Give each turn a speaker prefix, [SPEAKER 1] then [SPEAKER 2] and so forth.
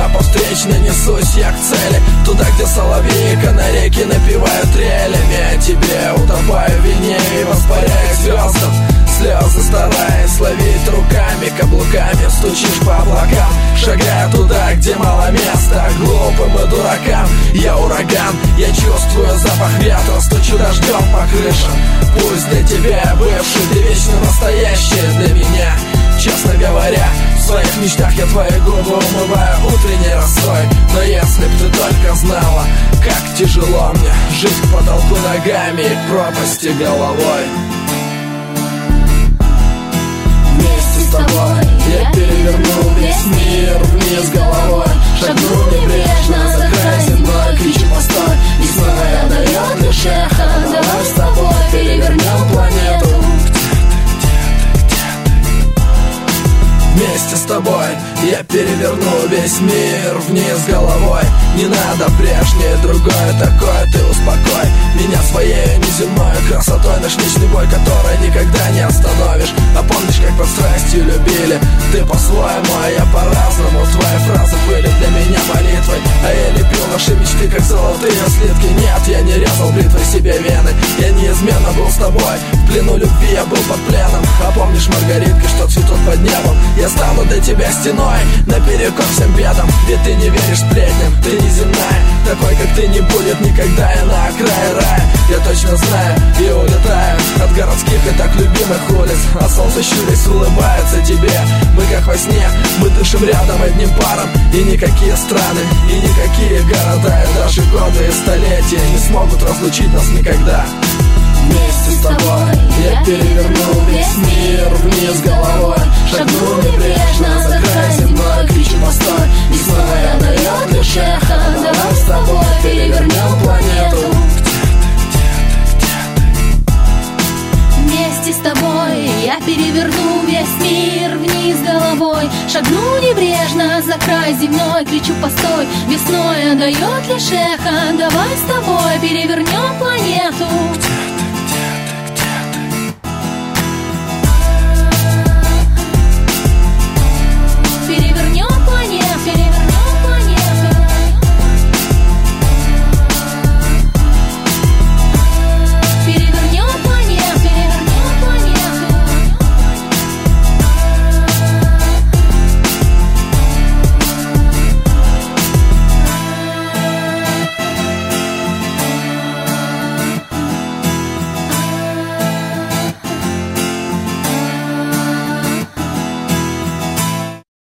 [SPEAKER 1] а по встречной несусь я к цели. Туда, где соловьи и канарейки напевают трелями. А тебе утопаю в вине и воспаряю звездам. Слезы стараясь ловить руками, каблуками стучишь по облакам, шагая туда, где мало места глупым и дуракам. Я ураган, я чувствую запах ветра, стучу дождем по крышам. Пусть для тебя бывший, ты вечно настоящий для меня. Честно говоря, в своих мечтах я твои губы умываю утренней росой. Но если б ты только знала, как тяжело мне жить к потолку ногами и к пропасти головой. Вместе с тобой я переверну весь мир вниз головой. Шагну небрежно за край земной, кричу постой. Весна дает лишь эхо, давай с тобой перевернем планету. Вместе с тобой я переверну весь мир вниз головой. Не надо прежнее, другое такое, ты успокой меня своей неземной красотой. Наш личный бой, который никогда не остановишь. А помнишь, как под страстью любили? Ты по-своему, а я по-разному. Твои фразы были для меня молитвой, а я лепил наши мечты, как золотые слитки. Нет, я не резал бритвой себе вены, я неизменно был с тобой. В плену любви я был под пленом. А помнишь маргаритки, что цветут под небом? Я стану для тебя стеной, наперекор всем бедам. Ведь ты не веришь сплетням, ты неземная. Такой, как ты, не будет никогда, я на окрае рая. Я точно знаю и улетаю от городских и так любимых улиц. А солнце щурясь улыбается тебе. Мы как во сне, мы дышим рядом одним паром. И никакие страны, и никакие города, и даже годы и столетия не смогут разлучить нас никогда. Вместе с тобой я переверну весь мир вниз головой. Шагну небрежно за край земной, кричу постой. Весна дает лишь эхо, давай с тобой перевернем планету.
[SPEAKER 2] Вместе с тобой я переверну весь мир вниз головой. Шагну небрежно за край земной, кричу постой. Весной отдает лишь эхо, давай с тобой перевернем планету.